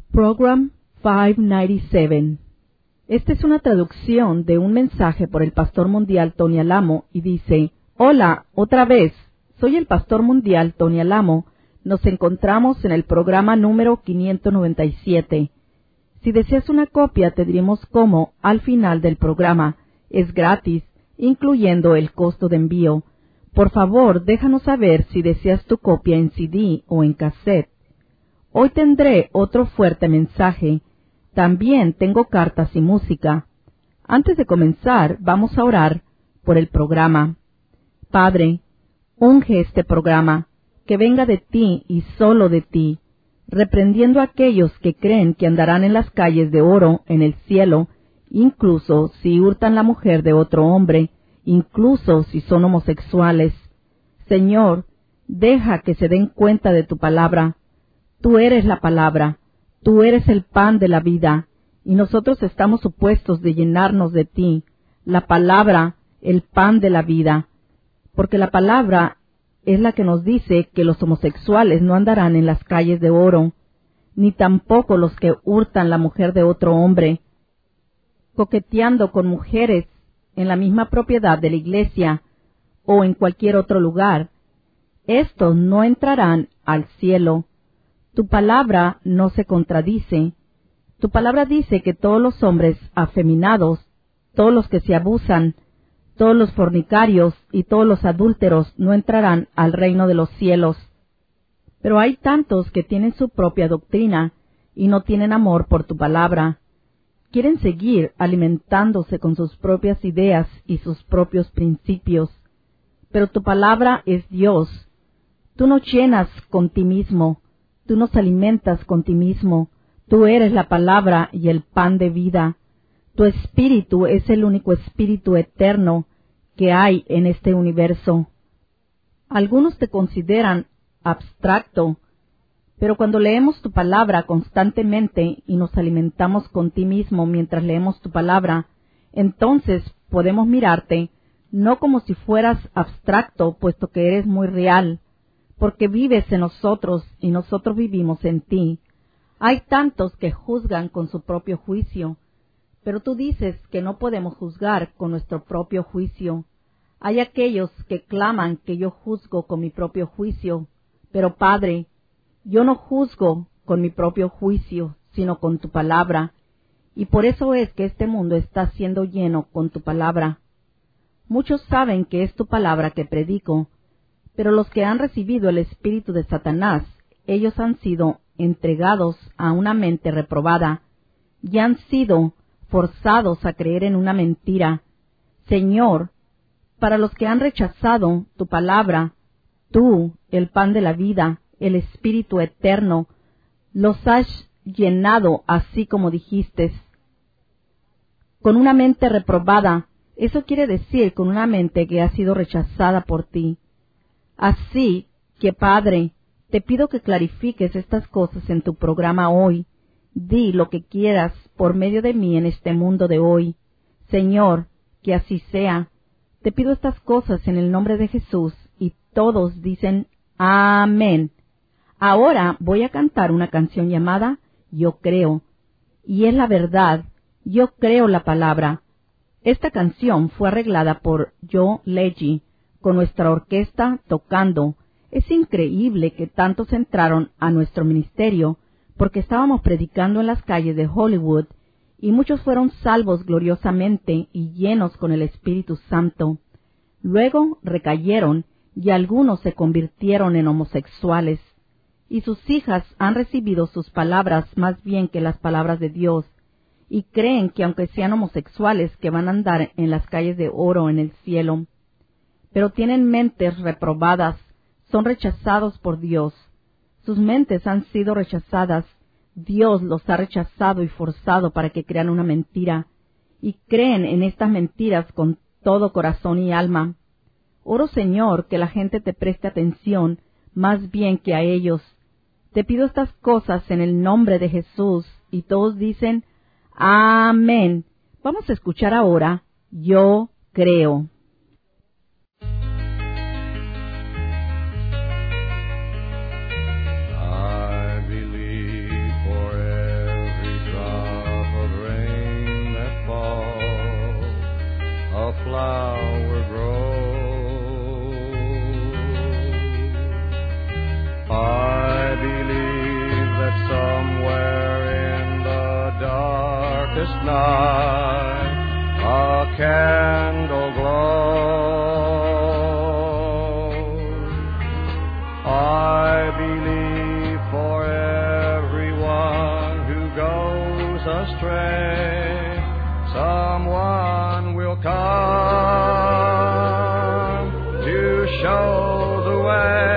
Program 597. Esta es una traducción de un mensaje por el pastor mundial Tony Alamo y dice: Hola, otra vez, soy el pastor mundial Tony Alamo. Nos encontramos en el programa número 597. Si deseas una copia, te diremos cómo al final del programa. Es gratis, incluyendo el costo de envío. Por favor, déjanos saber si deseas tu copia en CD o en cassette. Hoy tendré otro fuerte mensaje. También tengo cartas y música. Antes de comenzar, vamos a orar por el programa. Padre, unge este programa, que venga de ti y solo de ti, reprendiendo a aquellos que creen que andarán en las calles de oro en el cielo, incluso si hurtan la mujer de otro hombre, incluso si son homosexuales. Señor, deja que se den cuenta de tu palabra. Tú eres la palabra, tú eres el pan de la vida, y nosotros estamos supuestos de llenarnos de ti, la palabra, el pan de la vida, porque la palabra es la que nos dice que los homosexuales no andarán en las calles de oro, ni tampoco los que hurtan la mujer de otro hombre, coqueteando con mujeres en la misma propiedad de la iglesia o en cualquier otro lugar. Estos no entrarán al cielo. Tu palabra no se contradice. Tu palabra dice que todos los hombres afeminados, todos los que se abusan, todos los fornicarios y todos los adúlteros no entrarán al reino de los cielos. Pero hay tantos que tienen su propia doctrina y no tienen amor por tu palabra. Quieren seguir alimentándose con sus propias ideas y sus propios principios. Pero tu palabra es Dios. Tú nos llenas con ti mismo. Tú nos alimentas con ti mismo. Tú eres la palabra y el pan de vida. Tu espíritu es el único espíritu eterno que hay en este universo. Algunos te consideran abstracto, pero cuando leemos tu palabra constantemente y nos alimentamos con ti mismo mientras leemos tu palabra, entonces podemos mirarte no como si fueras abstracto, puesto que eres muy real, porque vives en nosotros y nosotros vivimos en ti. Hay tantos que juzgan con su propio juicio, pero tú dices que no podemos juzgar con nuestro propio juicio. Hay aquellos que claman que yo juzgo con mi propio juicio, pero Padre, yo no juzgo con mi propio juicio, sino con tu palabra, y por eso es que este mundo está siendo lleno con tu palabra. Muchos saben que es tu palabra que predico, pero los que han recibido el espíritu de Satanás, ellos han sido entregados a una mente reprobada, y han sido forzados a creer en una mentira. Señor, para los que han rechazado tu palabra, tú, el pan de la vida, el espíritu eterno, los has llenado así como dijiste. Con una mente reprobada, eso quiere decir con una mente que ha sido rechazada por ti. Así que, Padre, te pido que clarifiques estas cosas en tu programa hoy. Di lo que quieras por medio de mí en este mundo de hoy. Señor, que así sea. Te pido estas cosas en el nombre de Jesús, y todos dicen amén. Ahora voy a cantar una canción llamada Yo Creo, y es la verdad, yo creo la palabra. Esta canción fue arreglada por Joe Legge, con nuestra orquesta tocando. Es increíble que tantos entraron a nuestro ministerio, porque estábamos predicando en las calles de Hollywood, y muchos fueron salvos gloriosamente y llenos con el Espíritu Santo. Luego recayeron, y algunos se convirtieron en homosexuales, y sus hijas han recibido sus palabras más bien que las palabras de Dios, y creen que aunque sean homosexuales que van a andar en las calles de oro en el cielo. Pero tienen mentes reprobadas, son rechazados por Dios. Sus mentes han sido rechazadas. Dios los ha rechazado y forzado para que crean una mentira, y creen en estas mentiras con todo corazón y alma. Oro, Señor, que la gente te preste atención más bien que a ellos. Te pido estas cosas en el nombre de Jesús, y todos dicen amén. Vamos a escuchar ahora Yo Creo. I believe forever darkest night a candle glows. I believe for everyone who goes astray, someone will come to show the way.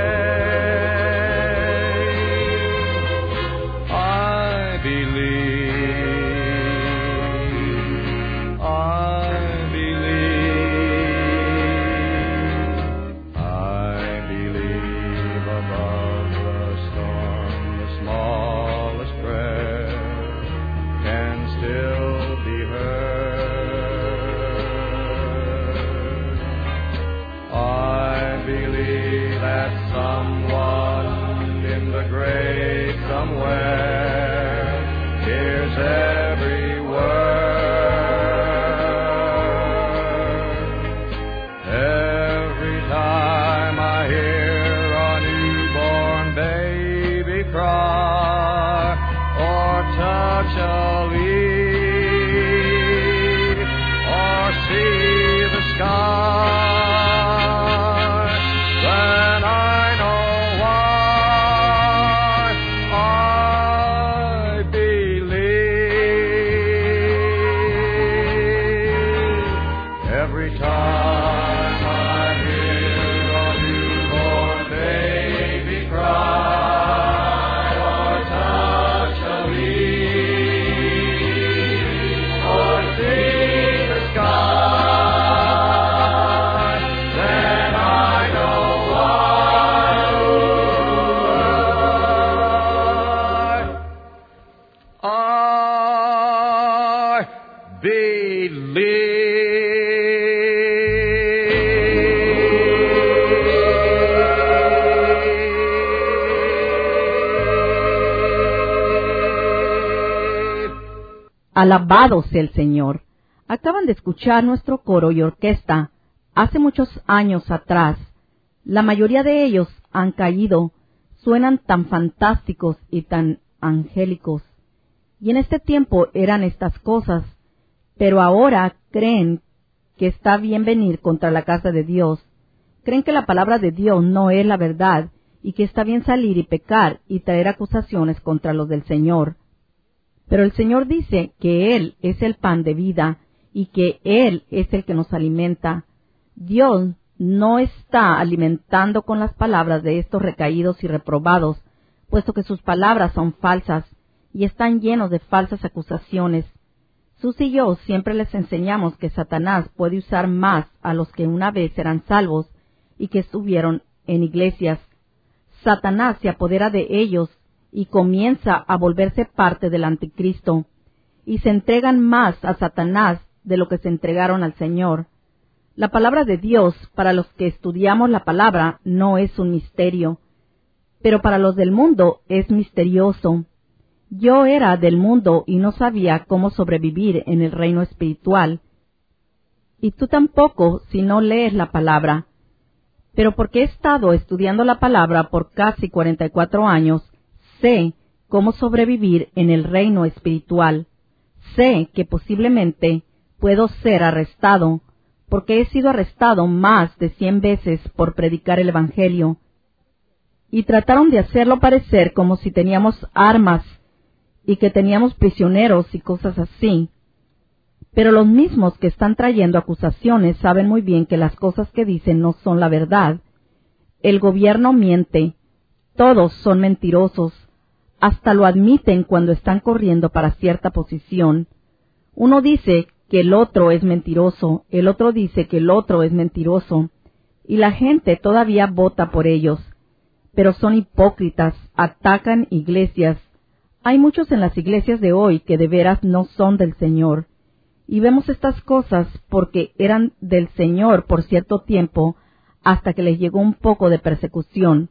Alabado sea el Señor. Acaban de escuchar nuestro coro y orquesta. Hace muchos años atrás, la mayoría de ellos han caído, suenan tan fantásticos y tan angélicos. Y en este tiempo eran estas cosas, pero ahora creen que está bien venir contra la casa de Dios. Creen que la palabra de Dios no es la verdad y que está bien salir y pecar y traer acusaciones contra los del Señor. Pero el Señor dice que Él es el pan de vida y que Él es el que nos alimenta. Dios no está alimentando con las palabras de estos recaídos y reprobados, puesto que sus palabras son falsas y están llenos de falsas acusaciones. Sus y yo siempre les enseñamos que Satanás puede usar más a los que una vez eran salvos y que estuvieron en iglesias. Satanás se apodera de ellos y comienza a volverse parte del anticristo, y se entregan más a Satanás de lo que se entregaron al Señor. La palabra de Dios, para los que estudiamos la palabra, no es un misterio, pero para los del mundo es misterioso. Yo era del mundo y no sabía cómo sobrevivir en el reino espiritual, y tú tampoco si no lees la palabra. Pero porque he estado estudiando la palabra por casi 44 años, sé cómo sobrevivir en el reino espiritual. Sé que posiblemente puedo ser arrestado, porque he sido arrestado más de 100 veces por predicar el Evangelio. Y trataron de hacerlo parecer como si teníamos armas y que teníamos prisioneros y cosas así. Pero los mismos que están trayendo acusaciones saben muy bien que las cosas que dicen no son la verdad. El gobierno miente. Todos son mentirosos. Hasta lo admiten cuando están corriendo para cierta posición. Uno dice que el otro es mentiroso, el otro dice que el otro es mentiroso, y la gente todavía vota por ellos. Pero son hipócritas, atacan iglesias. Hay muchos en las iglesias de hoy que de veras no son del Señor. Y vemos estas cosas porque eran del Señor por cierto tiempo, hasta que les llegó un poco de persecución.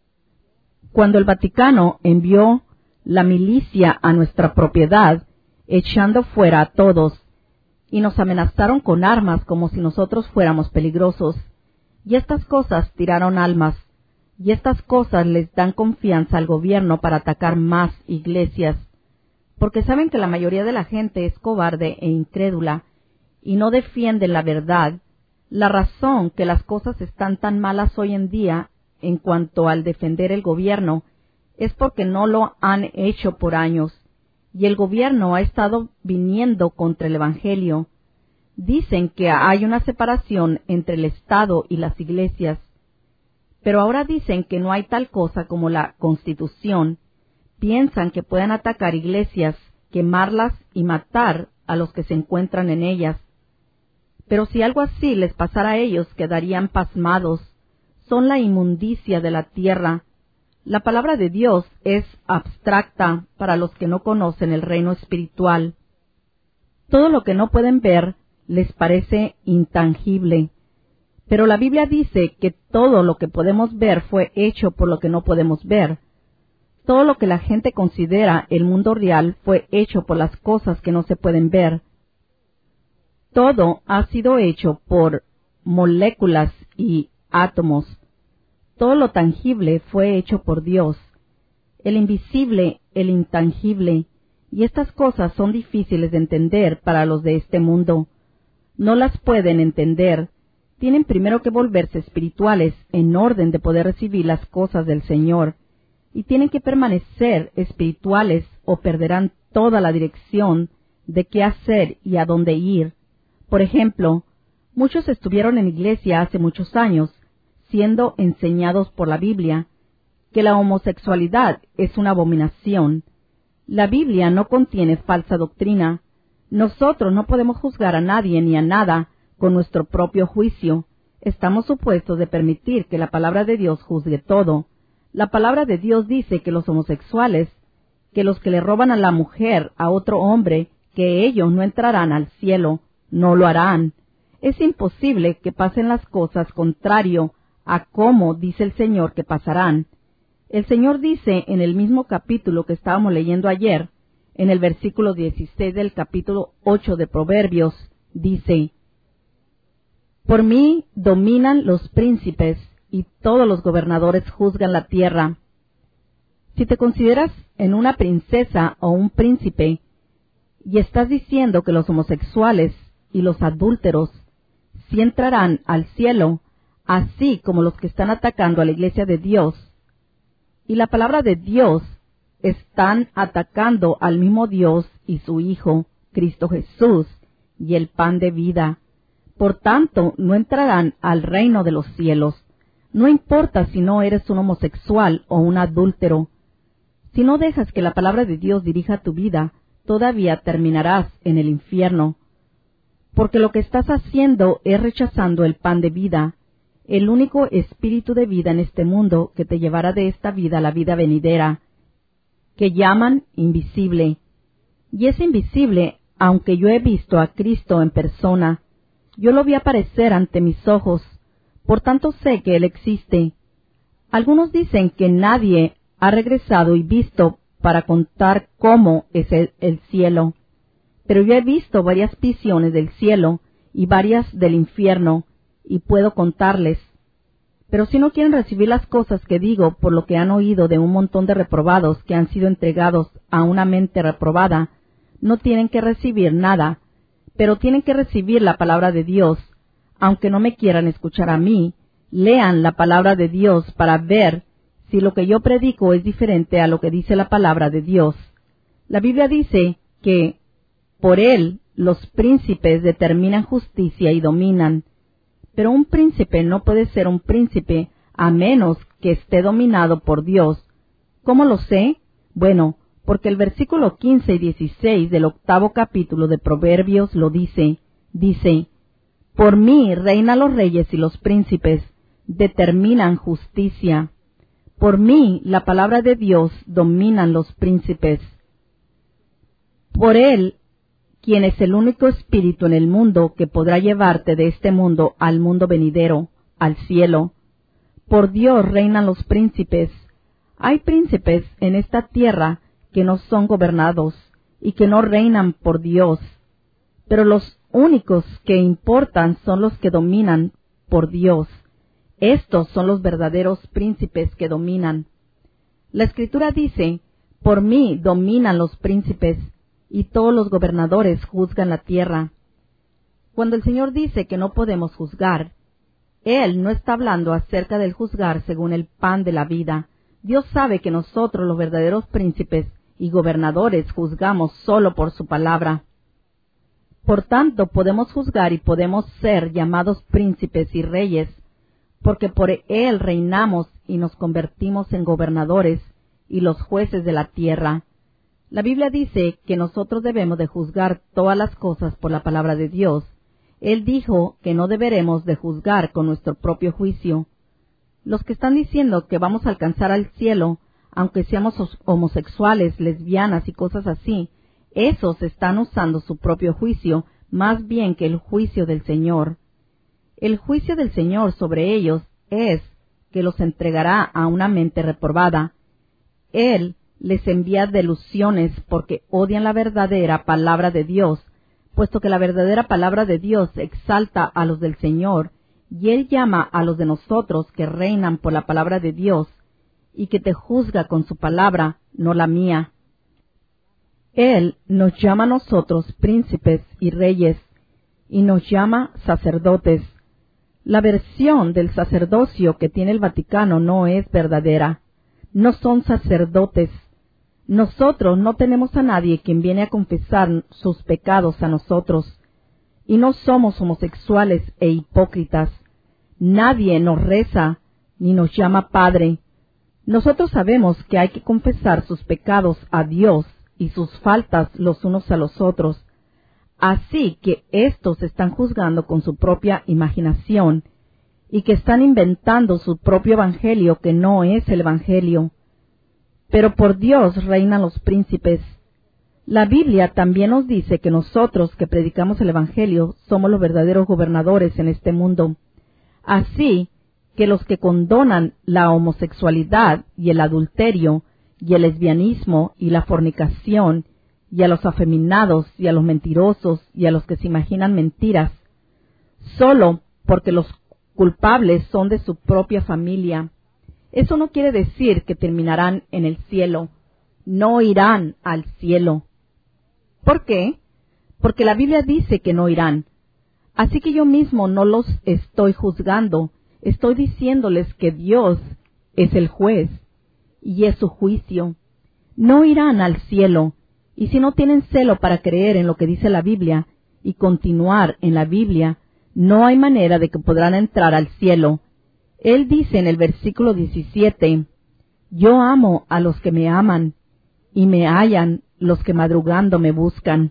Cuando el Vaticano envió la milicia a nuestra propiedad, echando fuera a todos, y nos amenazaron con armas como si nosotros fuéramos peligrosos, y estas cosas tiraron almas, y estas cosas les dan confianza al gobierno para atacar más iglesias. porque saben que la mayoría de la gente es cobarde e incrédula y no defienden la verdad. La razón que las cosas están tan malas hoy en día en cuanto al defender el gobierno es porque no lo han hecho por años, y el gobierno ha estado viniendo contra el Evangelio. Dicen que hay una separación entre el Estado y las iglesias, pero ahora dicen que no hay tal cosa como la Constitución. Piensan que pueden atacar iglesias, quemarlas y matar a los que se encuentran en ellas. Pero si algo así les pasara a ellos, quedarían pasmados. Son la inmundicia de la tierra. La palabra de Dios es abstracta para los que no conocen el reino espiritual. Todo lo que no pueden ver les parece intangible. Pero la Biblia dice que todo lo que podemos ver fue hecho por lo que no podemos ver. Todo lo que la gente considera el mundo real fue hecho por las cosas que no se pueden ver. Todo ha sido hecho por moléculas y átomos. Todo lo tangible fue hecho por Dios. El invisible, el intangible, y estas cosas son difíciles de entender para los de este mundo. No las pueden entender. Tienen primero que volverse espirituales en orden de poder recibir las cosas del Señor, y tienen que permanecer espirituales o perderán toda la dirección de qué hacer y a dónde ir. Por ejemplo, muchos estuvieron en iglesia hace muchos años, siendo enseñados por la Biblia, que la homosexualidad es una abominación. La Biblia no contiene falsa doctrina. Nosotros no podemos juzgar a nadie ni a nada con nuestro propio juicio. Estamos supuestos de permitir que la palabra de Dios juzgue todo. La palabra de Dios dice que los homosexuales, que los que le roban a la mujer a otro hombre, que ellos no entrarán al cielo, no lo harán. Es imposible que pasen las cosas contrario a cómo dice el Señor que pasarán. El Señor dice en el mismo capítulo que estábamos leyendo ayer, en el versículo 16 del capítulo 8 de Proverbios, dice: Por mí dominan los príncipes, y todos los gobernadores juzgan la tierra. Si te consideras en una princesa o un príncipe, y estás diciendo que los homosexuales y los adúlteros sí entrarán al cielo, así como los que están atacando a la iglesia de Dios, y la palabra de Dios, están atacando al mismo Dios y su Hijo, Cristo Jesús, y el pan de vida. Por tanto, no entrarán al reino de los cielos. No importa si no eres un homosexual o un adúltero. Si no dejas que la palabra de Dios dirija tu vida, todavía terminarás en el infierno. Porque lo que estás haciendo es rechazando el pan de vida, el único espíritu de vida en este mundo que te llevará de esta vida a la vida venidera, que llaman invisible. Y es invisible, aunque yo he visto a Cristo en persona. Yo lo vi aparecer ante mis ojos, por tanto sé que Él existe. Algunos dicen que nadie ha regresado y visto para contar cómo es el cielo. Pero yo he visto varias visiones del cielo y varias del infierno, y puedo contarles. Pero si no quieren recibir las cosas que digo por lo que han oído de un montón de reprobados que han sido entregados a una mente reprobada, no tienen que recibir nada, pero tienen que recibir la palabra de Dios. Aunque no me quieran escuchar a mí, lean la palabra de Dios para ver si lo que yo predico es diferente a lo que dice la palabra de Dios. La Biblia dice que por Él los príncipes determinan justicia y dominan. Pero un príncipe no puede ser un príncipe a menos que esté dominado por Dios. ¿Cómo lo sé? Bueno, porque el versículo 15 y 16 del 8º capítulo de Proverbios lo dice. Dice: Por mí reinan los reyes y los príncipes, determinan justicia. Por mí la palabra de Dios dominan los príncipes. Por Él, quien es el único espíritu en el mundo que podrá llevarte de este mundo al mundo venidero, al cielo. Por Dios reinan los príncipes. Hay príncipes en esta tierra que no son gobernados y que no reinan por Dios, pero los únicos que importan son los que dominan por Dios. Estos son los verdaderos príncipes que dominan. La Escritura dice: Por mí dominan los príncipes, y todos los gobernadores juzgan la tierra. Cuando el Señor dice que no podemos juzgar, Él no está hablando acerca del juzgar según el pan de la vida. Dios sabe que nosotros, los verdaderos príncipes y gobernadores, juzgamos solo por su palabra. Por tanto, podemos juzgar y podemos ser llamados príncipes y reyes, porque por Él reinamos y nos convertimos en gobernadores y los jueces de la tierra. La Biblia dice que nosotros debemos de juzgar todas las cosas por la palabra de Dios. Él dijo que no deberemos de juzgar con nuestro propio juicio. Los que están diciendo que vamos a alcanzar al cielo, aunque seamos homosexuales, lesbianas y cosas así, esos están usando su propio juicio más bien que el juicio del Señor. El juicio del Señor sobre ellos es que los entregará a una mente reprobada. Él les envía delusiones porque odian la verdadera palabra de Dios, puesto que la verdadera palabra de Dios exalta a los del Señor, y Él llama a los de nosotros que reinan por la palabra de Dios, y que te juzga con su palabra, no la mía. Él nos llama a nosotros príncipes y reyes, y nos llama sacerdotes. La versión del sacerdocio que tiene el Vaticano no es verdadera. No son sacerdotes. Nosotros no tenemos a nadie quien viene a confesar sus pecados a nosotros, y no somos homosexuales e hipócritas. Nadie nos reza ni nos llama Padre. Nosotros sabemos que hay que confesar sus pecados a Dios y sus faltas los unos a los otros. Así que éstos están juzgando con su propia imaginación y que están inventando su propio evangelio que no es el evangelio. Pero por Dios reinan los príncipes. La Biblia también nos dice que nosotros que predicamos el evangelio somos los verdaderos gobernadores en este mundo. Así que los que condonan la homosexualidad y el adulterio y el lesbianismo y la fornicación y a los afeminados y a los mentirosos y a los que se imaginan mentiras, solo porque los culpables son de su propia familia. Eso no quiere decir que terminarán en el cielo. No irán al cielo. ¿Por qué? Porque la Biblia dice que no irán. Así que yo mismo no los estoy juzgando. Estoy diciéndoles que Dios es el juez y es su juicio. No irán al cielo. Y si no tienen celo para creer en lo que dice la Biblia y continuar en la Biblia, no hay manera de que podrán entrar al cielo. Él dice en el versículo 17, «Yo amo a los que me aman, y me hallan los que madrugando me buscan».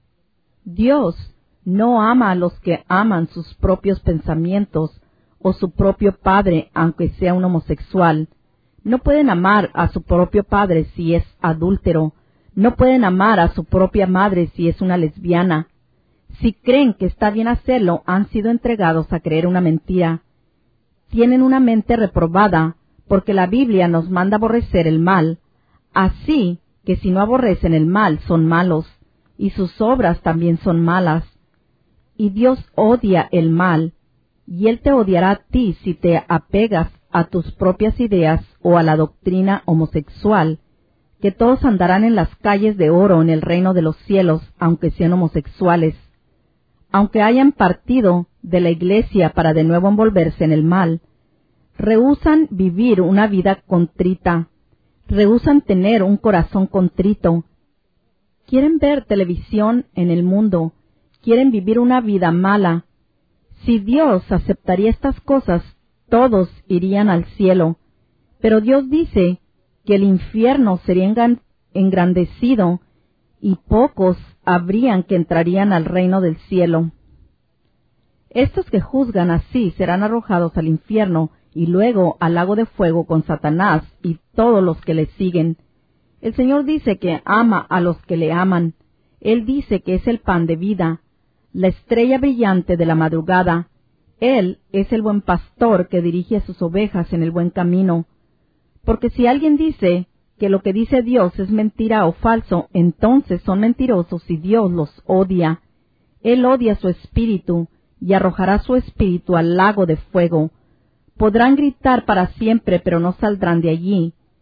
Dios no ama a los que aman sus propios pensamientos o su propio padre, aunque sea un homosexual. No pueden amar a su propio padre si es adúltero. No pueden amar a su propia madre si es una lesbiana. Si creen que está bien hacerlo, han sido entregados a creer una mentira. Tienen una mente reprobada, porque la Biblia nos manda aborrecer el mal. Así que si no aborrecen el mal, son malos, y sus obras también son malas. Y Dios odia el mal, y Él te odiará a ti si te apegas a tus propias ideas o a la doctrina homosexual, que todos andarán en las calles de oro en el reino de los cielos, aunque sean homosexuales. Aunque hayan partido de la iglesia para de nuevo envolverse en el mal, rehúsan vivir una vida contrita, rehúsan tener un corazón contrito. Quieren ver televisión en el mundo, quieren vivir una vida mala. Si Dios aceptaría estas cosas, todos irían al cielo. Pero Dios dice que el infierno sería engrandecido y pocos habrían que entrarían al reino del cielo. Estos que juzgan así serán arrojados al infierno y luego al lago de fuego con Satanás y todos los que le siguen. El Señor dice que ama a los que le aman. Él dice que es el pan de vida, la estrella brillante de la madrugada. Él es el buen pastor que dirige a sus ovejas en el buen camino. Porque si alguien dice que lo que dice Dios es mentira o falso, entonces son mentirosos y Dios los odia. Él odia su espíritu y arrojará su espíritu al lago de fuego. Podrán gritar para siempre, pero no saldrán de allí.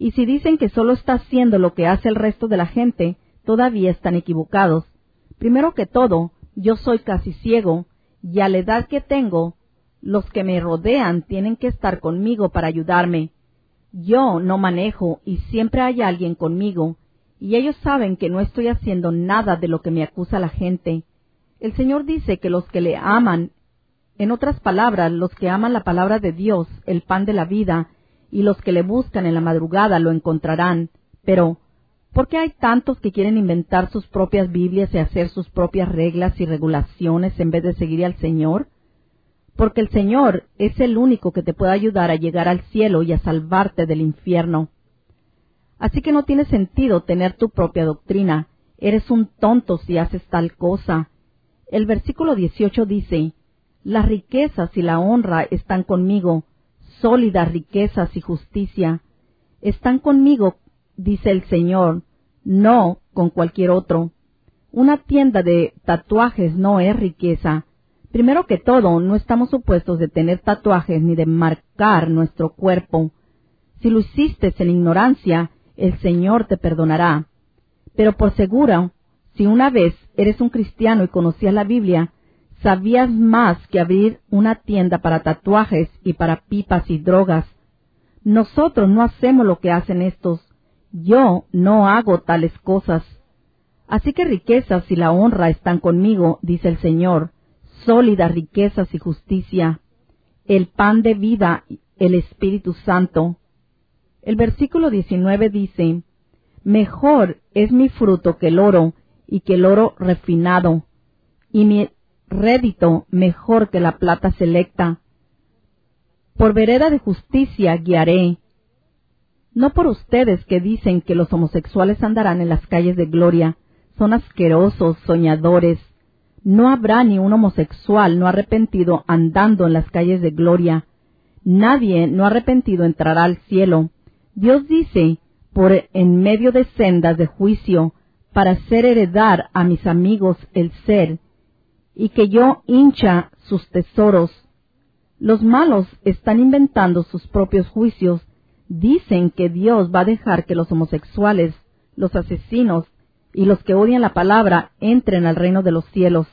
Y si dicen que solo está haciendo lo que hace el resto de la gente, todavía están equivocados. Primero que todo, yo soy casi ciego, y a la edad que tengo, los que me rodean tienen que estar conmigo para ayudarme. Yo no manejo y siempre hay alguien conmigo, y ellos saben que no estoy haciendo nada de lo que me acusa la gente. El Señor dice que los que le aman, en otras palabras, los que aman la palabra de Dios, el pan de la vida, y los que le buscan en la madrugada lo encontrarán. Pero, ¿por qué hay tantos que quieren inventar sus propias Biblias y hacer sus propias reglas y regulaciones en vez de seguir al Señor? Porque el Señor es el único que te puede ayudar a llegar al cielo y a salvarte del infierno. Así que no tiene sentido tener tu propia doctrina. Eres un tonto si haces tal cosa. El versículo 18 dice, las riquezas y la honra están conmigo, sólidas riquezas y justicia. Están conmigo, dice el Señor, no con cualquier otro. Una tienda de tatuajes no es riqueza. Primero que todo, no estamos supuestos de tener tatuajes ni de marcar nuestro cuerpo. Si lo hiciste en ignorancia, el Señor te perdonará. Pero por seguro, si una vez eres un cristiano y conocías la Biblia, sabías más que abrir una tienda para tatuajes y para pipas y drogas. Nosotros no hacemos lo que hacen estos. Yo no hago tales cosas. Así que riquezas y la honra están conmigo, dice el Señor, sólidas riquezas y justicia, el pan de vida, el Espíritu Santo. El versículo 19 dice, mejor es mi fruto que el oro, y que el oro refinado, y mi rédito mejor que la plata selecta. Por vereda de justicia guiaré. No por ustedes que dicen que los homosexuales andarán en las calles de gloria. Son asquerosos, soñadores. No habrá ni un homosexual no arrepentido andando en las calles de gloria. Nadie no arrepentido entrará al cielo. Dios dice, por en medio de sendas de juicio, para hacer heredar a mis amigos el ser, y que yo hincha sus tesoros. Los malos están inventando sus propios juicios. Dicen que Dios va a dejar que los homosexuales, los asesinos y los que odian la palabra entren al reino de los cielos.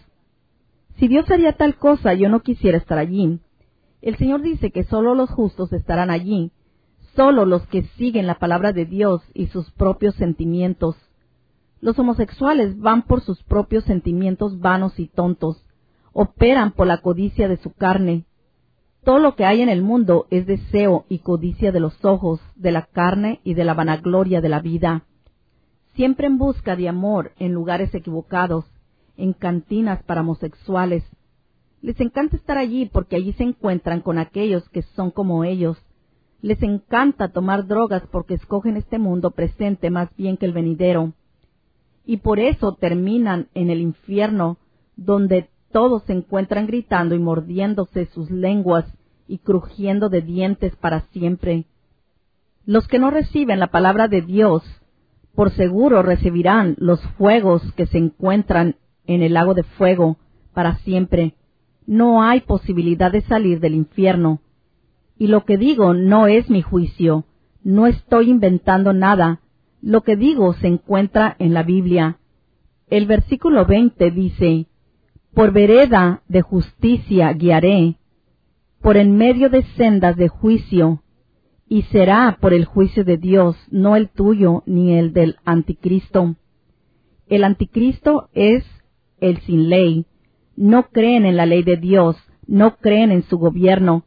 Si Dios haría tal cosa, yo no quisiera estar allí. El Señor dice que solo los justos estarán allí, solo los que siguen la palabra de Dios y sus propios sentimientos. Los homosexuales van por sus propios sentimientos vanos y tontos, operan por la codicia de su carne. Todo lo que hay en el mundo es deseo y codicia de los ojos, de la carne y de la vanagloria de la vida. Siempre en busca de amor en lugares equivocados, en cantinas para homosexuales. Les encanta estar allí porque allí se encuentran con aquellos que son como ellos. Les encanta tomar drogas porque escogen este mundo presente más bien que el venidero. Y por eso terminan en el infierno, donde todos se encuentran gritando y mordiéndose sus lenguas y crujiendo de dientes para siempre. Los que no reciben la palabra de Dios, por seguro recibirán los fuegos que se encuentran en el lago de fuego para siempre. No hay posibilidad de salir del infierno. Y lo que digo no es mi juicio, no estoy inventando nada. Lo que digo se encuentra en la Biblia. El versículo 20 dice, por vereda de justicia guiaré, por en medio de sendas de juicio, y será por el juicio de Dios, no el tuyo ni el del anticristo. El anticristo es el sin ley. No creen en la ley de Dios, no creen en su gobierno,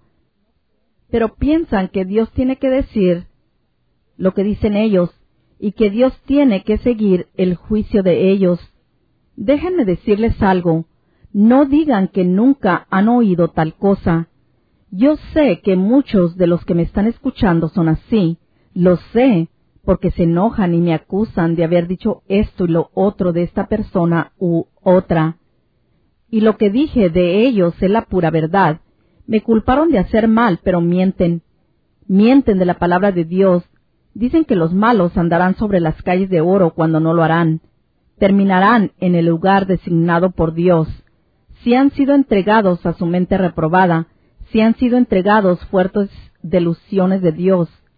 pero piensan que Dios tiene que decir lo que dicen ellos, y que Dios tiene que seguir el juicio de ellos. Déjenme decirles algo, no digan que nunca han oído tal cosa. Yo sé que muchos de los que me están escuchando son así, lo sé, porque se enojan y me acusan de haber dicho esto y lo otro de esta persona u otra. Y lo que dije de ellos es la pura verdad. Me culparon de hacer mal, pero mienten. Mienten de la palabra de Dios. Dicen que los malos andarán sobre las calles de oro cuando no lo harán. Terminarán en el lugar designado por Dios. Si han sido entregados a su mente reprobada, si han sido entregados fuertes delusiones de Dios.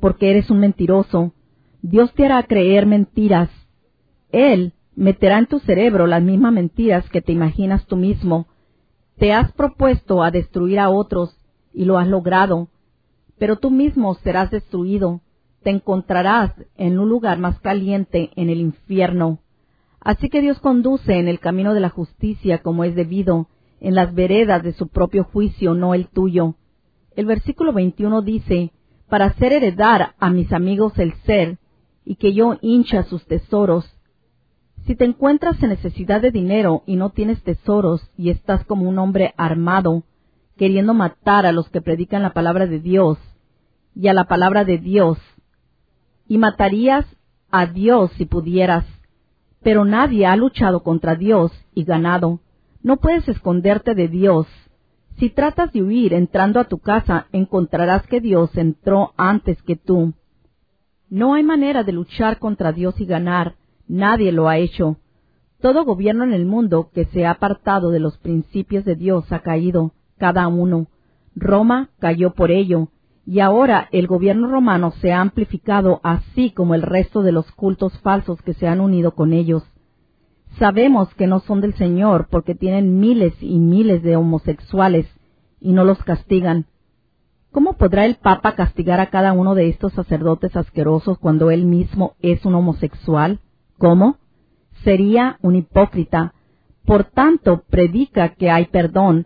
porque eres un mentiroso. Dios te hará creer mentiras. Él meterá en tu cerebro las mismas mentiras que te imaginas tú mismo. Te has propuesto a destruir a otros y lo has logrado, pero tú mismo serás destruido. Te encontrarás en un lugar más caliente, en el infierno. Así que Dios conduce en el camino de la justicia como es debido, en las veredas de su propio juicio, no el tuyo. El versículo 21 dice, para hacer heredar a mis amigos el ser, y que yo hincha sus tesoros. Si te encuentras en necesidad de dinero y no tienes tesoros y estás como un hombre armado, queriendo matar a los que predican la palabra de Dios y a la palabra de Dios, y matarías a Dios si pudieras, pero nadie ha luchado contra Dios y ganado. No puedes esconderte de Dios. Si tratas de huir entrando a tu casa, encontrarás que Dios entró antes que tú. No hay manera de luchar contra Dios y ganar. Nadie lo ha hecho. Todo gobierno en el mundo que se ha apartado de los principios de Dios ha caído, cada uno. Roma cayó por ello, y ahora el gobierno romano se ha amplificado, así como el resto de los cultos falsos que se han unido con ellos. Sabemos que no son del Señor porque tienen miles y miles de homosexuales y no los castigan. ¿Cómo podrá el Papa castigar a cada uno de estos sacerdotes asquerosos cuando él mismo es un homosexual? ¿Cómo? Sería un hipócrita. Por tanto, predica que hay perdón,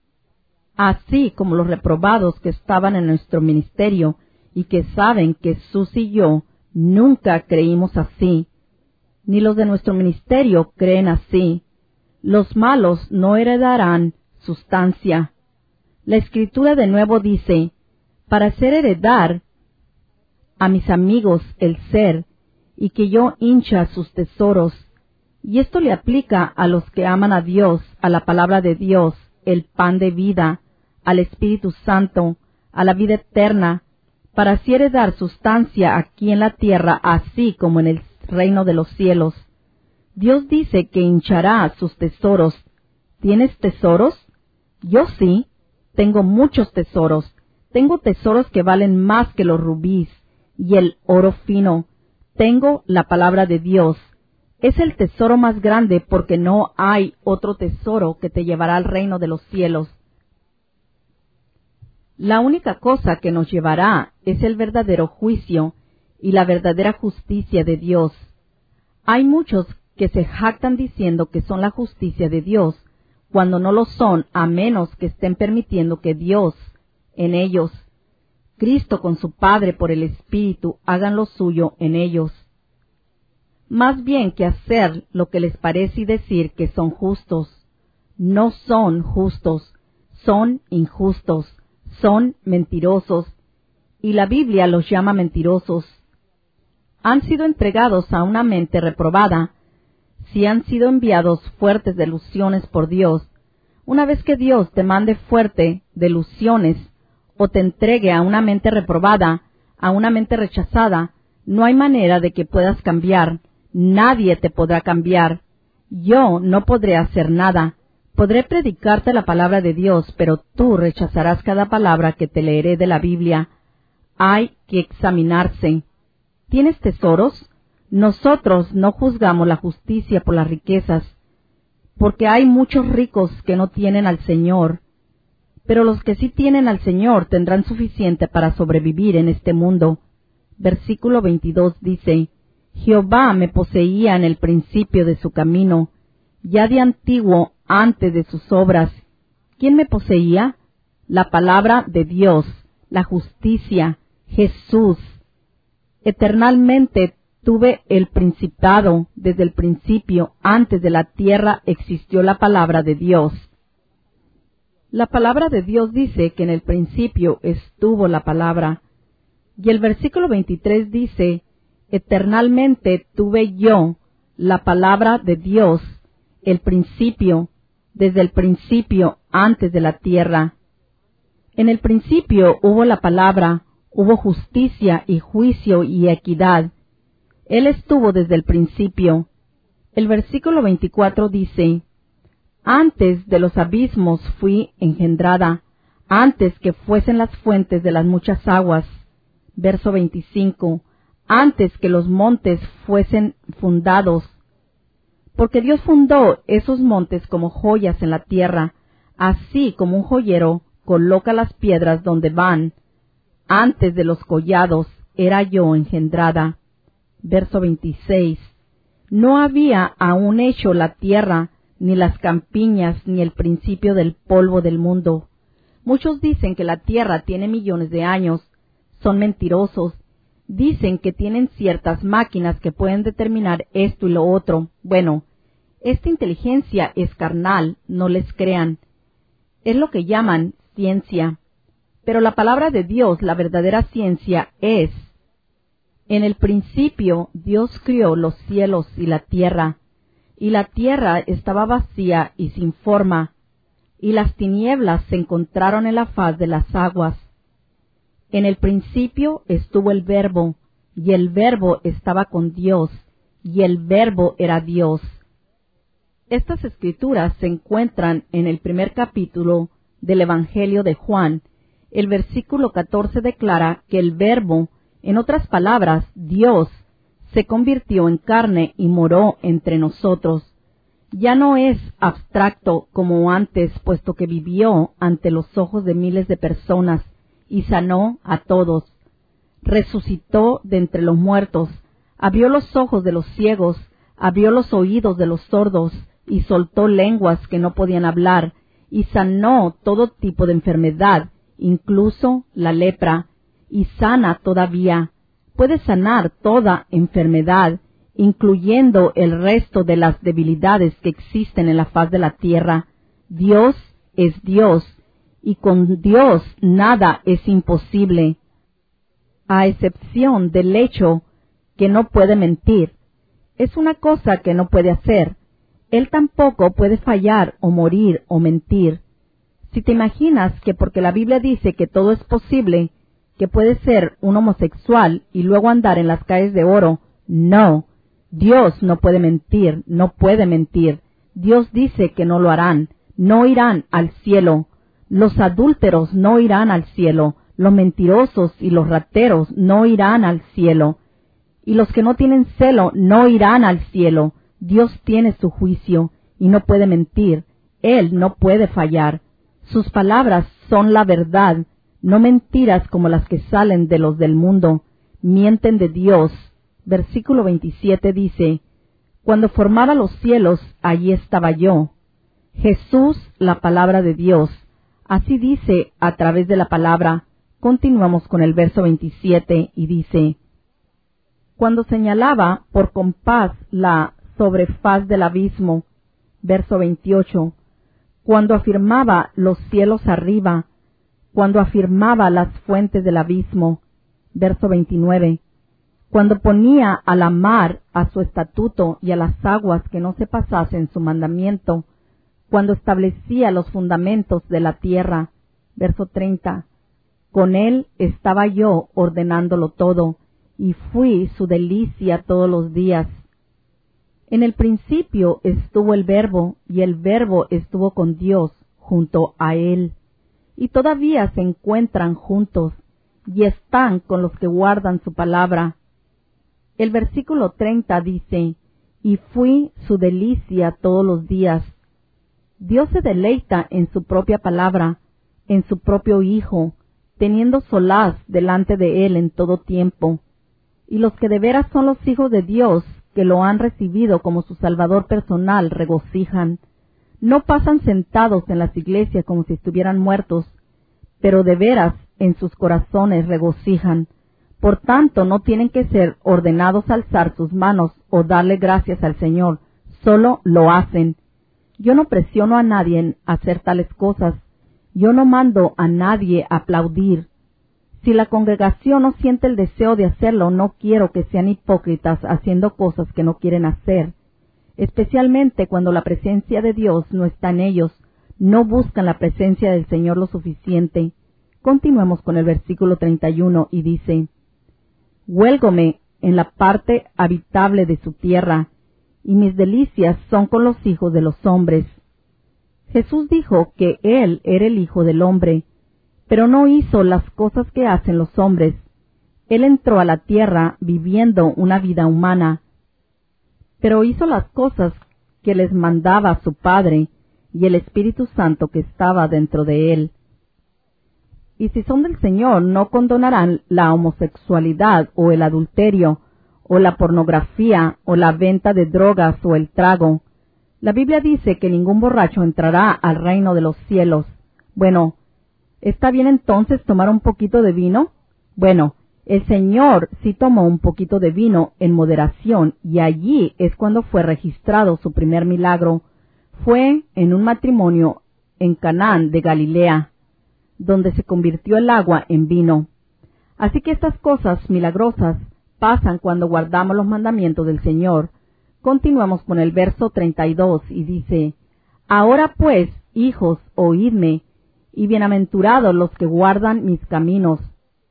así como los reprobados que estaban en nuestro ministerio y que saben que Sus y yo nunca creímos así. Ni los de nuestro ministerio creen así. Los malos no heredarán sustancia. La Escritura de nuevo dice, para hacer heredar a mis amigos el ser, y que yo hincha sus tesoros. Y esto le aplica a los que aman a Dios, a la palabra de Dios, el pan de vida, al Espíritu Santo, a la vida eterna, para así heredar sustancia aquí en la tierra, así como en el reino de los cielos. Dios dice que hinchará sus tesoros. ¿Tienes tesoros? Yo sí, tengo muchos tesoros. Tengo tesoros que valen más que los rubíes y el oro fino. Tengo la palabra de Dios. Es el tesoro más grande porque no hay otro tesoro que te llevará al reino de los cielos. La única cosa que nos llevará es el verdadero juicio y la verdadera justicia de Dios. Hay muchos que se jactan diciendo que son la justicia de Dios, cuando no lo son, a menos que estén permitiendo que Dios, en ellos, Cristo con su Padre por el Espíritu, hagan lo suyo en ellos. Más bien que hacer lo que les parece y decir que son justos. No son justos, son injustos, son mentirosos, y la Biblia los llama mentirosos. Han sido entregados a una mente reprobada, si han sido enviados fuertes delusiones por Dios. Una vez que Dios te mande fuerte delusiones, o te entregue a una mente reprobada, a una mente rechazada, no hay manera de que puedas cambiar. Nadie te podrá cambiar. Yo no podré hacer nada. Podré predicarte la palabra de Dios, pero tú rechazarás cada palabra que te leeré de la Biblia. Hay que examinarse. ¿Tienes tesoros? Nosotros no juzgamos la justicia por las riquezas, porque hay muchos ricos que no tienen al Señor. Pero los que sí tienen al Señor tendrán suficiente para sobrevivir en este mundo. Versículo 22 dice, Jehová me poseía en el principio de su camino, ya de antiguo antes de sus obras. ¿Quién me poseía? La palabra de Dios, la justicia, Jesús. Eternalmente tuve el principado desde el principio, antes de la tierra existió la palabra de Dios. La palabra de Dios dice que en el principio estuvo la palabra. Y el versículo 23 dice, eternalmente tuve yo la palabra de Dios, el principio, desde el principio, antes de la tierra. En el principio hubo la palabra, hubo justicia y juicio y equidad. Él estuvo desde el principio. El versículo 24 dice, antes de los abismos fui engendrada, antes que fuesen las fuentes de las muchas aguas. Verso 25. Antes que los montes fuesen fundados. Porque Dios fundó esos montes como joyas en la tierra, así como un joyero coloca las piedras donde van. Antes de los collados era yo engendrada. Verso 26. No había aún hecho la tierra, ni las campiñas, ni el principio del polvo del mundo. Muchos dicen que la tierra tiene millones de años. Son mentirosos. Dicen que tienen ciertas máquinas que pueden determinar esto y lo otro. Bueno, esta inteligencia es carnal, no les crean. Es lo que llaman ciencia. Pero la palabra de Dios, la verdadera ciencia, es: en el principio Dios crió los cielos y la tierra estaba vacía y sin forma, y las tinieblas se encontraron en la faz de las aguas. En el principio estuvo el Verbo, y el Verbo estaba con Dios, y el Verbo era Dios. Estas escrituras se encuentran en el primer capítulo del Evangelio de Juan. El versículo 14 declara que el Verbo, en otras palabras, Dios, se convirtió en carne y moró entre nosotros. Ya no es abstracto como antes, puesto que vivió ante los ojos de miles de personas y sanó a todos. Resucitó de entre los muertos, abrió los ojos de los ciegos, abrió los oídos de los sordos y soltó lenguas que no podían hablar, y sanó todo tipo de enfermedad, incluso la lepra, y sana todavía. Puede sanar toda enfermedad, incluyendo el resto de las debilidades que existen en la faz de la tierra. Dios es Dios, y con Dios nada es imposible, a excepción del hecho que no puede mentir. Es una cosa que no puede hacer. Él tampoco puede fallar o morir o mentir. Si te imaginas que porque la Biblia dice que todo es posible, que puede ser un homosexual y luego andar en las calles de oro, no. Dios no puede mentir, no puede mentir. Dios dice que no lo harán, no irán al cielo. Los adúlteros no irán al cielo, los mentirosos y los rateros no irán al cielo, y los que no tienen celo no irán al cielo. Dios tiene su juicio y no puede mentir. Él no puede fallar. Sus palabras son la verdad, no mentiras como las que salen de los del mundo. Mienten de Dios. Versículo 27 dice: cuando formaba los cielos, allí estaba yo. Jesús, la palabra de Dios. Así dice a través de la palabra. Continuamos con el verso 27 y dice: cuando señalaba por compás la sobrefaz del abismo. Verso 28. Cuando afirmaba los cielos arriba, cuando afirmaba las fuentes del abismo. Verso 29. Cuando ponía a la mar a su estatuto y a las aguas que no se pasasen su mandamiento, cuando establecía los fundamentos de la tierra. Verso 30. Con él estaba yo ordenándolo todo, y fui su delicia todos los días. En el principio estuvo el Verbo, y el Verbo estuvo con Dios, junto a él. Y todavía se encuentran juntos, y están con los que guardan su palabra. El versículo 30 dice: y fui su delicia todos los días. Dios se deleita en su propia palabra, en su propio Hijo, teniendo solaz delante de él en todo tiempo. Y los que de veras son los hijos de Dios, que lo han recibido como su Salvador personal, regocijan. No pasan sentados en las iglesias como si estuvieran muertos, pero de veras en sus corazones regocijan. Por tanto, no tienen que ser ordenados a alzar sus manos o darle gracias al Señor, solo lo hacen. Yo no presiono a nadie a hacer tales cosas. Yo no mando a nadie a aplaudir. Si la congregación no siente el deseo de hacerlo, no quiero que sean hipócritas haciendo cosas que no quieren hacer. Especialmente cuando la presencia de Dios no está en ellos, no buscan la presencia del Señor lo suficiente. Continuemos con el versículo 31 y dice: huélgome en la parte habitable de su tierra, y mis delicias son con los hijos de los hombres. Jesús dijo que Él era el Hijo del Hombre, pero no hizo las cosas que hacen los hombres. Él entró a la tierra viviendo una vida humana, pero hizo las cosas que les mandaba su Padre y el Espíritu Santo que estaba dentro de él. Y si son del Señor, no condonarán la homosexualidad o el adulterio o la pornografía o la venta de drogas o el trago. La Biblia dice que ningún borracho entrará al reino de los cielos. Bueno, ¿está bien entonces tomar un poquito de vino? Bueno, el Señor sí tomó un poquito de vino en moderación, y allí es cuando fue registrado su primer milagro. Fue en un matrimonio en Canaán de Galilea, donde se convirtió el agua en vino. Así que estas cosas milagrosas pasan cuando guardamos los mandamientos del Señor. Continuamos con el verso 32 y dice: Ahora pues, hijos, oídme, y bienaventurados los que guardan mis caminos,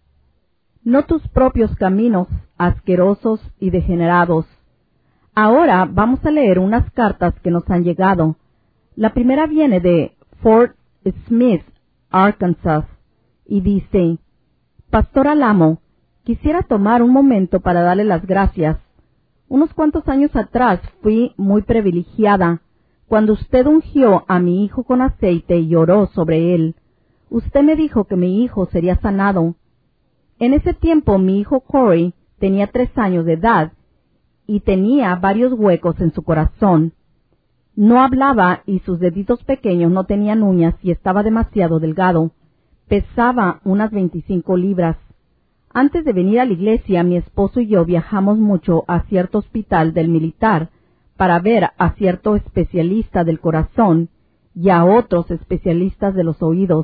no tus propios caminos asquerosos y degenerados. Ahora vamos a leer unas cartas que nos han llegado. La primera viene de Fort Smith, Arkansas, y dice: Pastor Alamo, quisiera tomar un momento para darle las gracias. Unos cuantos años atrás fui muy privilegiada cuando usted ungió a mi hijo con aceite y oró sobre él. Usted me dijo que mi hijo sería sanado. En ese tiempo mi hijo Corey tenía 3 años de edad y tenía varios huecos en su corazón. No hablaba y sus deditos pequeños no tenían uñas y estaba demasiado delgado. Pesaba unas 25 libras. Antes de venir a la iglesia, mi esposo y yo viajamos mucho a cierto hospital del militar para ver a cierto especialista del corazón y a otros especialistas de los oídos.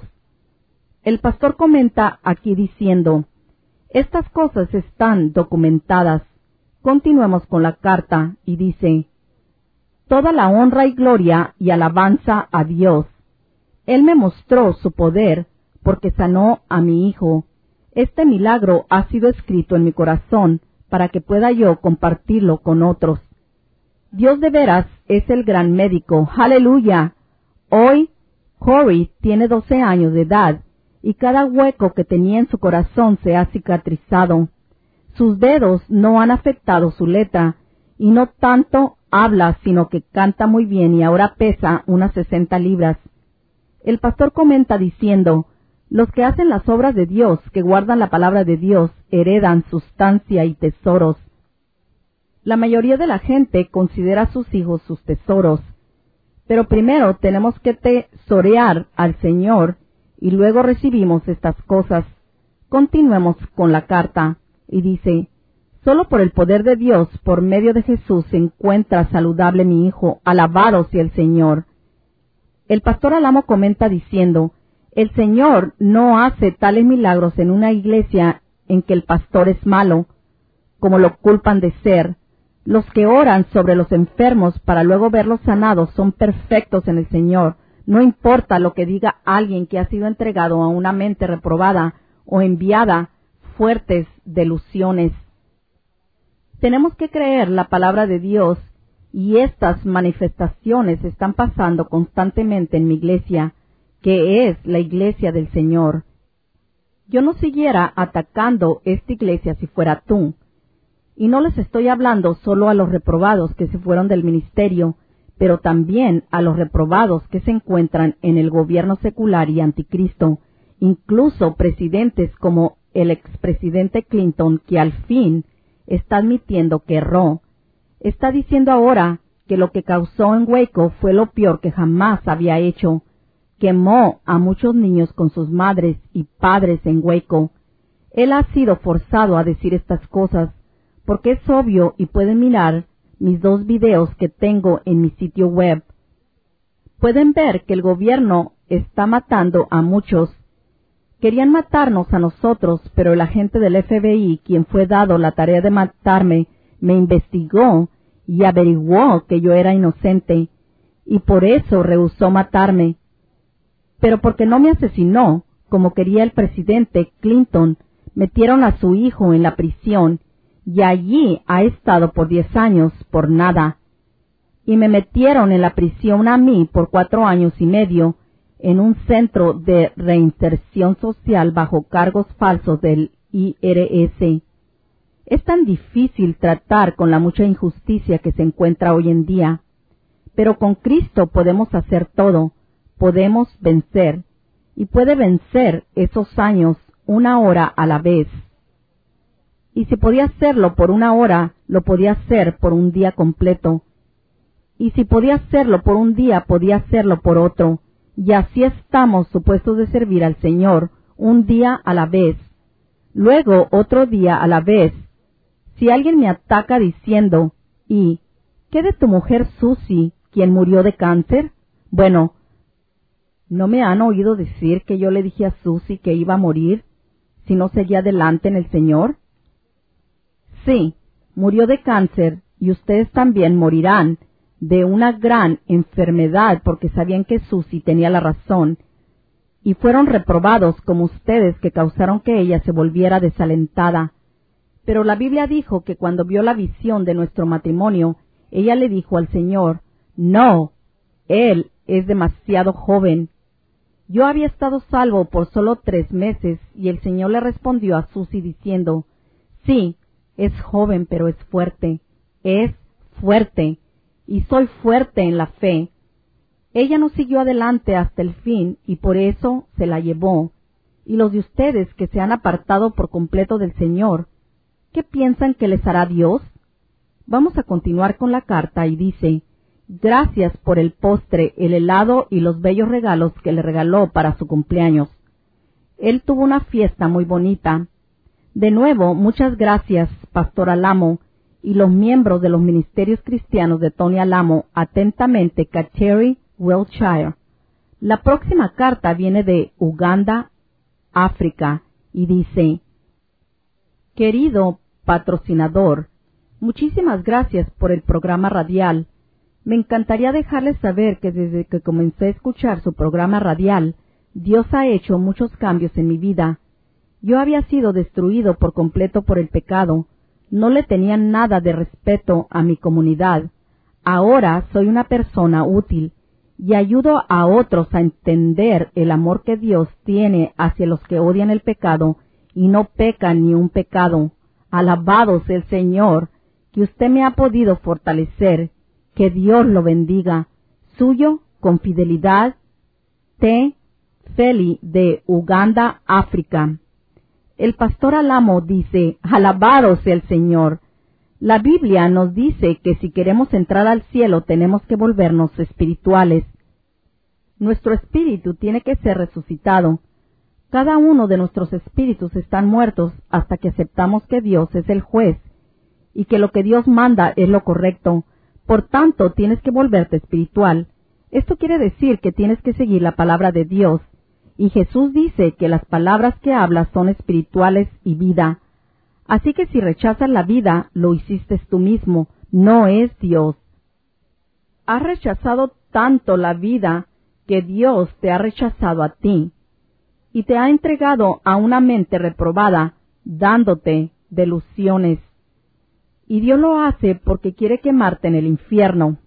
El pastor comenta aquí diciendo: estas cosas están documentadas. Continuemos con la carta y dice: toda la honra y gloria y alabanza a Dios. Él me mostró su poder porque sanó a mi hijo. Este milagro ha sido escrito en mi corazón para que pueda yo compartirlo con otros. Dios de veras es el gran médico. ¡Aleluya! Hoy Corey tiene 12 años de edad y cada hueco que tenía en su corazón se ha cicatrizado. Sus dedos no han afectado su letra y no tanto habla sino que canta muy bien y ahora pesa unas 60 libras. El pastor comenta diciendo: los que hacen las obras de Dios, que guardan la palabra de Dios, heredan sustancia y tesoros. La mayoría de la gente considera a sus hijos sus tesoros, pero primero tenemos que tesorear al Señor y luego recibimos estas cosas. Continuemos con la carta y dice: solo por el poder de Dios, por medio de Jesús, se encuentra saludable mi hijo. Alabado sea el Señor. El pastor Alamo comenta diciendo: el Señor no hace tales milagros en una iglesia en que el pastor es malo, como lo culpan de ser. Los que oran sobre los enfermos para luego verlos sanados son perfectos en el Señor. No importa lo que diga alguien que ha sido entregado a una mente reprobada o enviada fuertes delusiones. Tenemos que creer la palabra de Dios, y estas manifestaciones están pasando constantemente en mi iglesia, que es la iglesia del Señor. Yo no siguiera atacando esta iglesia si fuera tú. Y no les estoy hablando solo a los reprobados que se fueron del ministerio, pero también a los reprobados que se encuentran en el gobierno secular y anticristo, incluso presidentes como el expresidente Clinton, que al fin está admitiendo que erró. Está diciendo ahora que lo que causó en Waco fue lo peor que jamás había hecho. Quemó a muchos niños con sus madres y padres en Waco. Él ha sido forzado a decir estas cosas, porque es obvio y pueden mirar mis 2 videos que tengo en mi sitio web. Pueden ver que el gobierno está matando a muchos. Querían matarnos a nosotros, pero el agente del FBI, quien fue dado la tarea de matarme, me investigó y averiguó que yo era inocente, y por eso rehusó matarme. Pero porque no me asesinó, como quería el presidente Clinton, metieron a su hijo en la prisión, y allí ha estado por 10 años por nada. Y me metieron en la prisión a mí por 4 años y medio, en un centro de reinserción social bajo cargos falsos del IRS. Es tan difícil tratar con la mucha injusticia que se encuentra hoy en día, pero con Cristo podemos hacer todo, podemos vencer, y puede vencer esos años 1 hora a la vez. Y si podía hacerlo por 1 hora, lo podía hacer por un día completo. Y si podía hacerlo por un día, podía hacerlo por otro. Y así estamos supuestos de servir al Señor 1 día a la vez, luego otro día a la vez. Si alguien me ataca diciendo, ¿y qué de tu mujer Susie, quien murió de cáncer? Bueno, ¿no me han oído decir que yo le dije a Susie que iba a morir si no seguía adelante en el Señor? Sí, murió de cáncer, y ustedes también morirán de una gran enfermedad porque sabían que Susie tenía la razón, y fueron reprobados como ustedes que causaron que ella se volviera desalentada. Pero la Biblia dijo que cuando vio la visión de nuestro matrimonio, ella le dijo al Señor, no, él es demasiado joven. Yo había estado salvo por solo 3 meses, y el Señor le respondió a Susie diciendo, sí, es joven, pero es fuerte, y soy fuerte en la fe. Ella no siguió adelante hasta el fin, y por eso se la llevó. Y los de ustedes que se han apartado por completo del Señor, ¿qué piensan que les hará Dios? Vamos a continuar con la carta y dice, gracias por el postre, el helado y los bellos regalos que le regaló para su cumpleaños. Él tuvo una fiesta muy bonita. De nuevo, muchas gracias, Pastor Alamo, y los miembros de los ministerios cristianos de Tony Alamo, atentamente, Kateri, Wiltshire. La próxima carta viene de Uganda, África, y dice, querido patrocinador, muchísimas gracias por el programa radial. Me encantaría dejarles saber que desde que comencé a escuchar su programa radial, Dios ha hecho muchos cambios en mi vida. Yo había sido destruido por completo por el pecado. No le tenía nada de respeto a mi comunidad. Ahora soy una persona útil y ayudo a otros a entender el amor que Dios tiene hacia los que odian el pecado y no pecan ni un pecado. Alabado sea el Señor, que usted me ha podido fortalecer. Que Dios lo bendiga. Suyo, con fidelidad, T. Feli de Uganda, África. El pastor Alamo dice, alabado sea el Señor. La Biblia nos dice que si queremos entrar al cielo tenemos que volvernos espirituales. Nuestro espíritu tiene que ser resucitado. Cada uno de nuestros espíritus están muertos hasta que aceptamos que Dios es el juez y que lo que Dios manda es lo correcto. Por tanto, tienes que volverte espiritual. Esto quiere decir que tienes que seguir la palabra de Dios. Y Jesús dice que las palabras que hablas son espirituales y vida. Así que si rechazas la vida, lo hiciste tú mismo, no es Dios. Has rechazado tanto la vida que Dios te ha rechazado a ti y te ha entregado a una mente reprobada, dándote delusiones. Y Dios lo hace porque quiere quemarte en el infierno.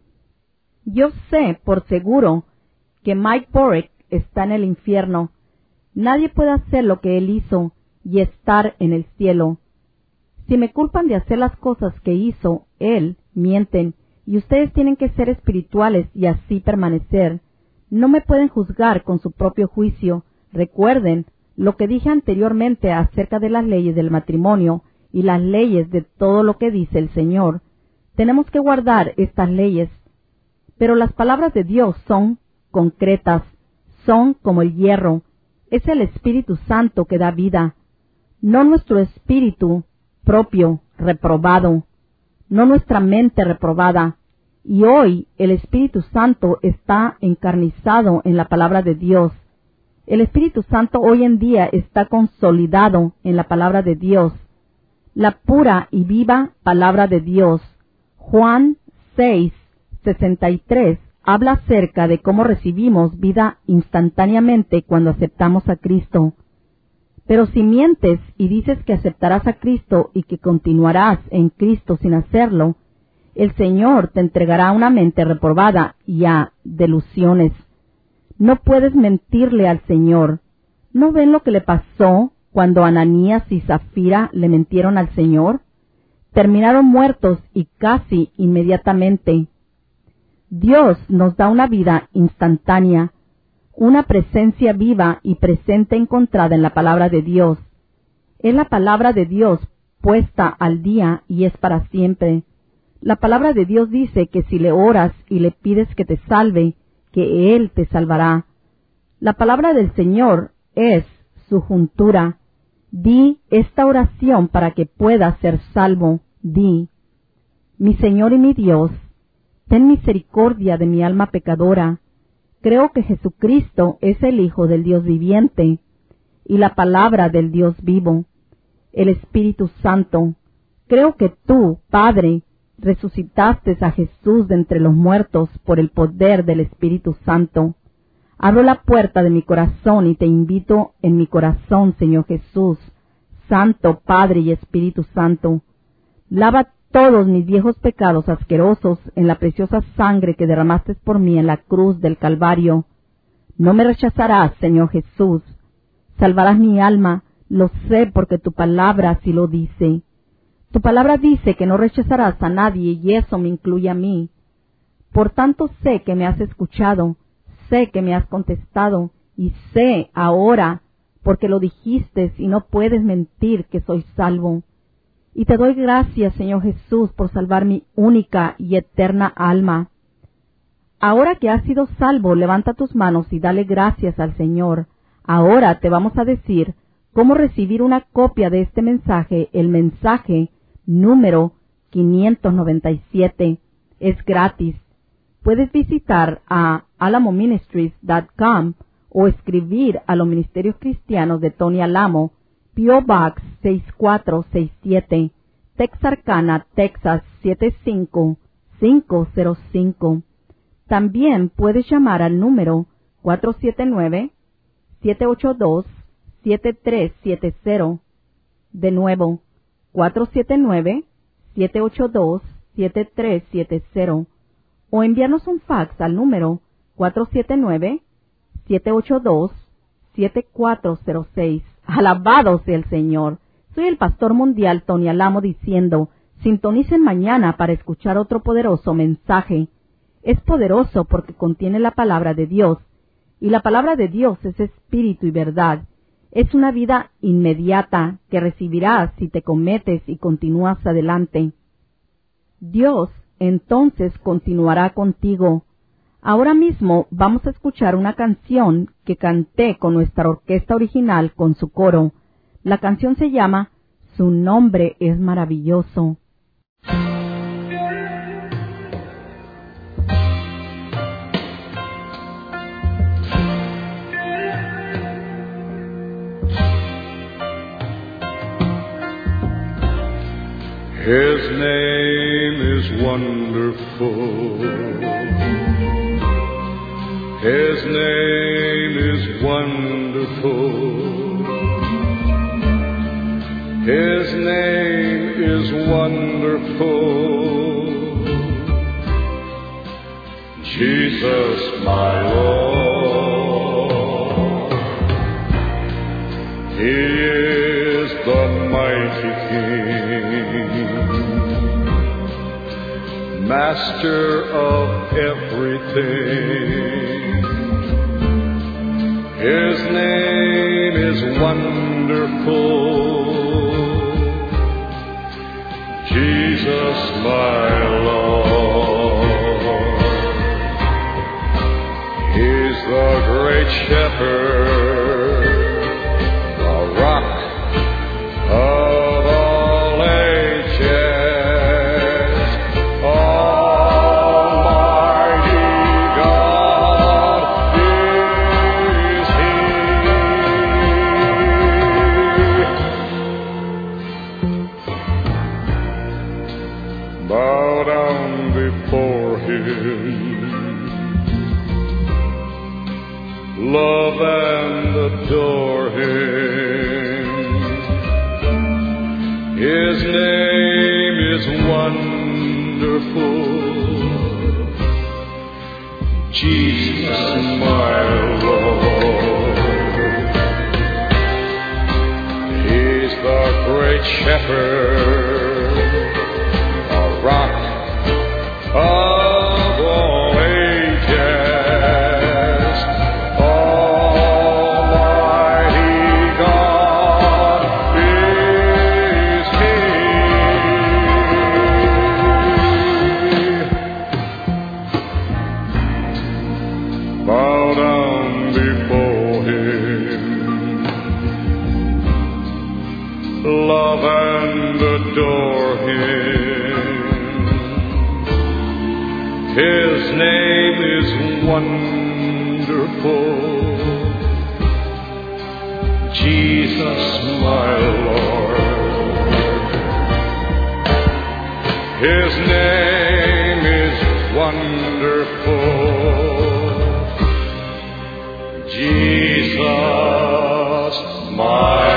Yo sé por seguro que Mike Borick está en el infierno. Nadie puede hacer lo que él hizo y estar en el cielo. Si me culpan de hacer las cosas que hizo él, mienten, y ustedes tienen que ser espirituales y así permanecer. No me pueden juzgar con su propio juicio. Recuerden lo que dije anteriormente acerca de las leyes del matrimonio y las leyes de todo lo que dice el Señor. Tenemos que guardar estas leyes. Pero las palabras de Dios son concretas, son como el hierro. Es el Espíritu Santo que da vida, no nuestro espíritu propio reprobado, no nuestra mente reprobada. Y hoy el Espíritu Santo está encarnizado en la palabra de Dios. El Espíritu Santo hoy en día está consolidado en la palabra de Dios, la pura y viva palabra de Dios. Juan 6:63 habla acerca de cómo recibimos vida instantáneamente cuando aceptamos a Cristo. Pero si mientes y dices que aceptarás a Cristo y que continuarás en Cristo sin hacerlo, el Señor te entregará una mente reprobada y a delusiones. No puedes mentirle al Señor. ¿No ven lo que le pasó cuando Ananías y Zafira le mintieron al Señor? Terminaron muertos y casi inmediatamente. Dios nos da una vida instantánea, una presencia viva y presente encontrada en la palabra de Dios. Es la palabra de Dios puesta al día y es para siempre. La palabra de Dios dice que si le oras y le pides que te salve, que Él te salvará. La palabra del Señor es su juntura. Di esta oración para que puedas ser salvo. Di: mi Señor y mi Dios, ten misericordia de mi alma pecadora. Creo que Jesucristo es el Hijo del Dios viviente y la palabra del Dios vivo, el Espíritu Santo. Creo que tú, Padre, resucitaste a Jesús de entre los muertos por el poder del Espíritu Santo. Abro la puerta de mi corazón y te invito en mi corazón, Señor Jesús, Santo Padre y Espíritu Santo. Lava todos mis viejos pecados asquerosos en la preciosa sangre que derramaste por mí en la cruz del Calvario. No me rechazarás, Señor Jesús. Salvarás mi alma, lo sé porque tu palabra así lo dice. Tu palabra dice que no rechazarás a nadie y eso me incluye a mí. Por tanto sé que me has escuchado, sé que me has contestado y sé ahora, porque lo dijiste y no puedes mentir, que soy salvo. Y te doy gracias, Señor Jesús, por salvar mi única y eterna alma. Ahora que has sido salvo, levanta tus manos y dale gracias al Señor. Ahora te vamos a decir cómo recibir una copia de este mensaje, el mensaje número 597. Es gratis. Puedes visitar a alamoministries.com o escribir a los Ministerios Cristianos de Tony Alamo, P.O. Box 6467, Texarkana, Texas 75505. También puedes llamar al número 479-782-7370. De nuevo, 479-782-7370. O enviarnos un fax al número 479-782-7406. Alabado sea el Señor. Soy el Pastor Mundial Tony Alamo diciendo, sintonicen mañana para escuchar otro poderoso mensaje. Es poderoso porque contiene la palabra de Dios, y la palabra de Dios es espíritu y verdad. Es una vida inmediata que recibirás si te cometes y continúas adelante. Dios entonces continuará contigo. Ahora mismo vamos a escuchar una canción que canté con nuestra orquesta original con su coro. La canción se llama Su nombre es maravilloso. His name is wonderful. His name is wonderful. His name is wonderful. Jesus, my Lord. He is the mighty King, Master of everything. His name is wonderful. Jesus, my Lord. He's the great shepherd, the rock of all ages, Almighty God is He. Bow down before Him, love and adore Him. His name is wonderful. Jesus, my Lord. great shepherd, a rock of all ages, Almighty God is He. Bow down before Him, love and adore Him. His name is wonderful, Jesus my Lord. His name is wonderful, Jesus my